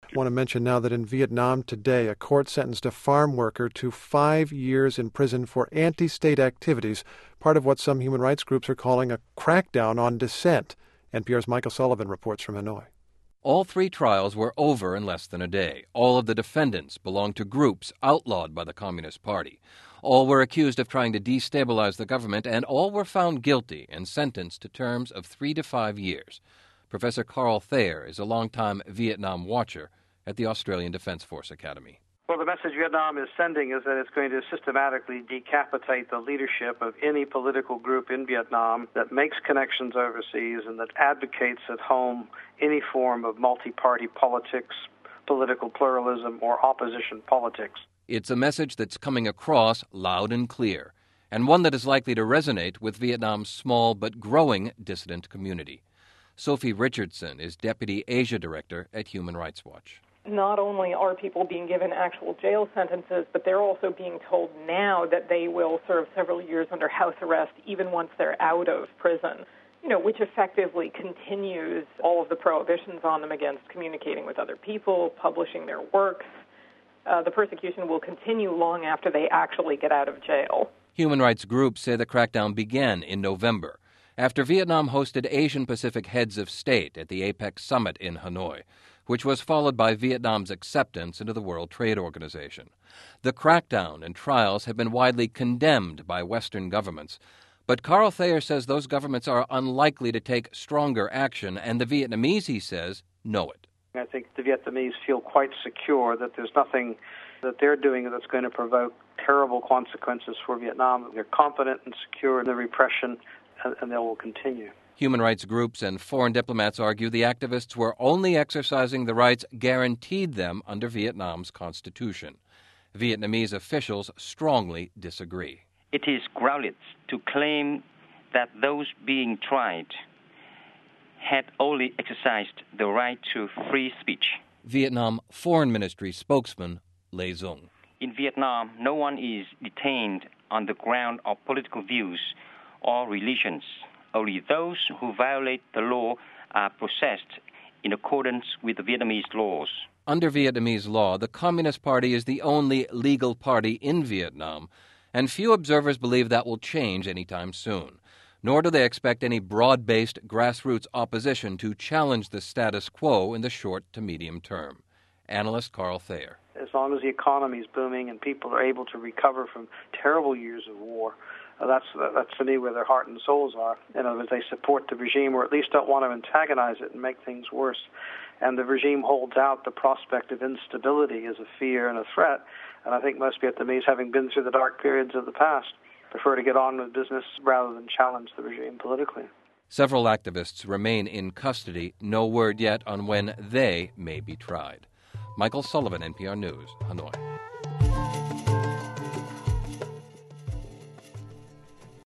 I want to mention now that in Vietnam today, a court sentenced a farm worker to 5 years in prison for anti-state activities, part of what some human rights groups are calling a crackdown on dissent. NPR's Michael Sullivan reports from Hanoi. All 3 trials were over in less than a day. All of the defendants belonged to groups outlawed by the Communist Party. All were accused of trying to destabilize the government, and all were found guilty and sentenced to terms of 3 to 5 years. Professor Carl Thayer is a longtime Vietnam watcher at the Australian Defence Force Academy. Well, the message Vietnam is sending is that it's going to systematically decapitate the leadership of any political group in Vietnam that makes connections overseas and that advocates at home any form of multi-party politics, political pluralism, or opposition politics. It's a message that's coming across loud and clear, and one that is likely to resonate with Vietnam's small but growing dissident community. Sophie Richardson is Deputy Asia Director at Human Rights Watch. Not only are people being given actual jail sentences, but they're also being told now that they will serve several years under house arrest even once they're out of prison, which effectively continues all of the prohibitions on them against communicating with other people, publishing their works. The persecution will continue long after they actually get out of jail. Human rights groups say the crackdown began in November, after Vietnam hosted Asian-Pacific heads of state at the APEC summit in Hanoi, which was followed by Vietnam's acceptance into the World Trade Organization. The crackdown and trials have been widely condemned by Western governments, but Carl Thayer says those governments are unlikely to take stronger action, and the Vietnamese, he says, know it. I think the Vietnamese feel quite secure that there's nothing that they're doing that's going to provoke terrible consequences for Vietnam. They're confident and secure in the repression, and they will continue. Human rights groups and foreign diplomats argue the activists were only exercising the rights guaranteed them under Vietnam's constitution. Vietnamese officials strongly disagree. It is groundless to claim that those being tried had only exercised the right to free speech. Vietnam Foreign Ministry spokesman Lê Dung. In Vietnam, no one is detained on the ground of political views or religions. Only those who violate the law are processed in accordance with the Vietnamese laws. Under Vietnamese law, the Communist Party is the only legal party in Vietnam, and few observers believe that will change anytime soon. Nor do they expect any broad-based grassroots opposition to challenge the status quo in the short to medium term. Analyst Carl Thayer. As long as the economy is booming and people are able to recover from terrible years of war, that's to me where their heart and souls are. In other words, they support the regime or at least don't want to antagonize it and make things worse. And the regime holds out the prospect of instability as a fear and a threat. And I think most Vietnamese, having been through the dark periods of the past, prefer to get on with business rather than challenge the regime politically. Several activists remain in custody. No word yet on when they may be tried. Michael Sullivan, NPR News, Hanoi.